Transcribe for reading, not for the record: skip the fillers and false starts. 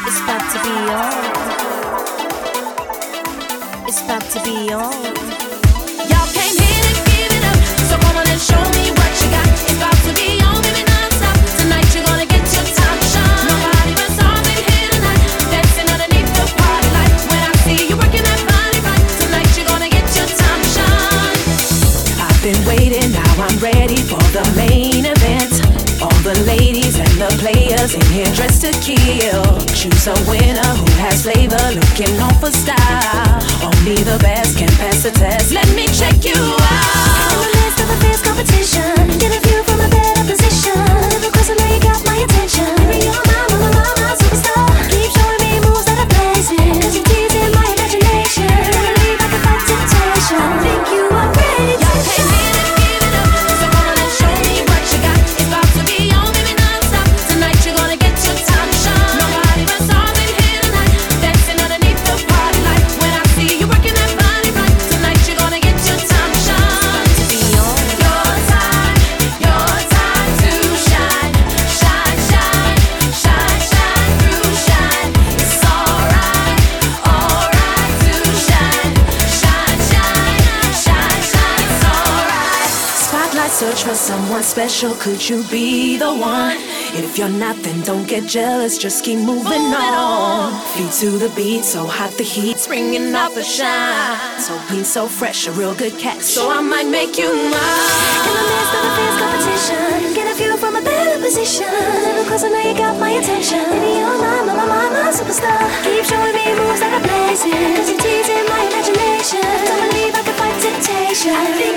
It's about to be on. It's about to be on. Y'all came here to give it up, so come on and show me what you got. It's about to be on, baby, non-stop. Tonight you're gonna get your time to shine. Nobody but stars in here tonight, dancing underneath the party light. When I see you working that body right, tonight you're gonna get your time to shine. I've been waiting, now I'm ready for the main event. All the ladies and the players in here dressed to kill. Choose a winner who has flavor, looking on for style. Only the best can pass the test. Let me check you out. In the midst of a fierce competition, get a view from a better position. Never close, I know you got my attention. Baby, you're my superstar. Keep showing me moves that are blazing, 'cause you're teasing my imagination. Don't believe I can fight temptation. I think you are ready to Y'all came here to give it up, so come on and show me what you got. It's about to be on, baby, non-stop. Tonight you're gonna get your time to shine. Nobody but stars in here tonight, dancing underneath the party light. When I see you working that body right, tonight you're gonna get your time to shine. It's about to be on. Your time to shine. Shine, shine, shine, shine through shine. It's alright to shine. Shine, shine, shine, shine, it's alright. Spotlight, search for someone special, could you be the one? If you're not, then don't get jealous, just keep moving on. Feet to the beat, so hot the heat's bringing out the shine. So clean, so fresh, a real good catch, so I might make you mine. In the midst of a fierce competition, get a view from a better position. Never close, I know you got my attention. Baby, you're my superstar. Keep showing me moves that are blazing, 'cause you're teasing my imagination. Don't believe I can fight temptation. I think